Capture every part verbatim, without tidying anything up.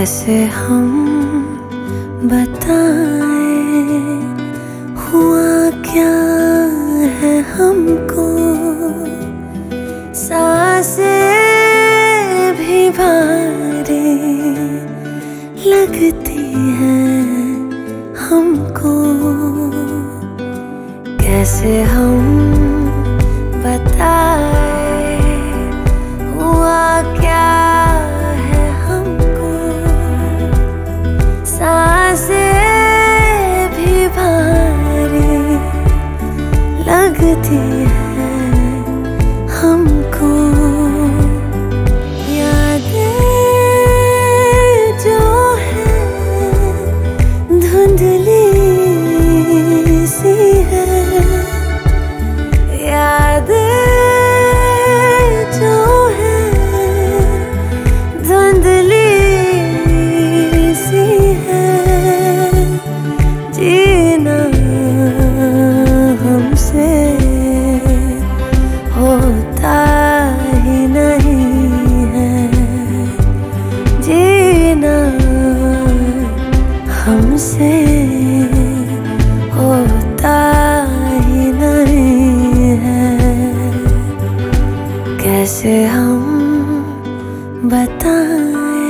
कैसे हम बताएं हुआ क्या है हमको, सांसें भी भारी लगती हैं हमको। कैसे हम बताएं हुआ क्या है हमको, सांसें भी भारी लगती हैं हमको। यादें जो है धुंधली सी है, यादें जो है धुंधली सी है, जीना हमसे होता ही नहीं है, जीना हमसे होता ही नहीं है। कैसे हम बताएं।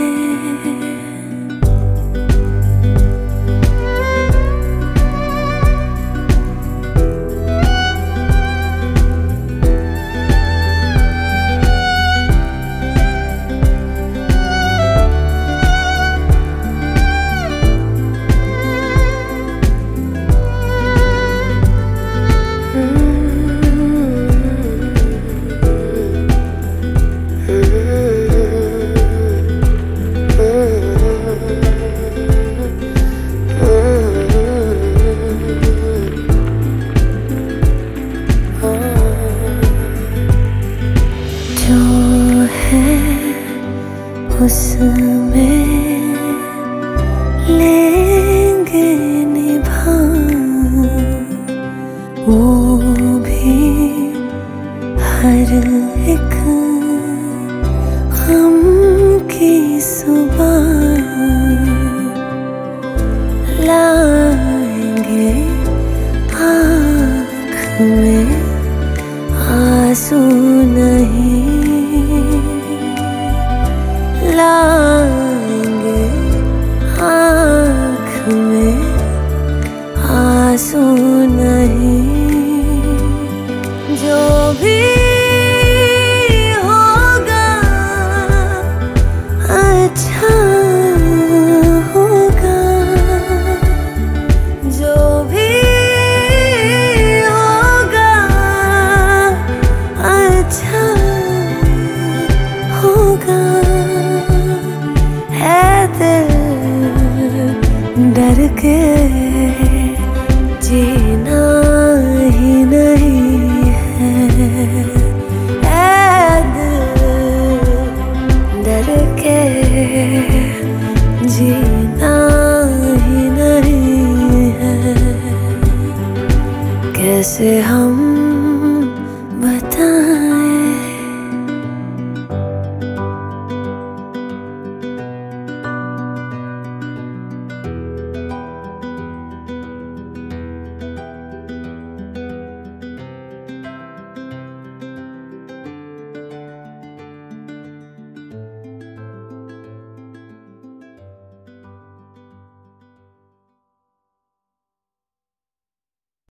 उसमें लेंगे निभा वो भी हर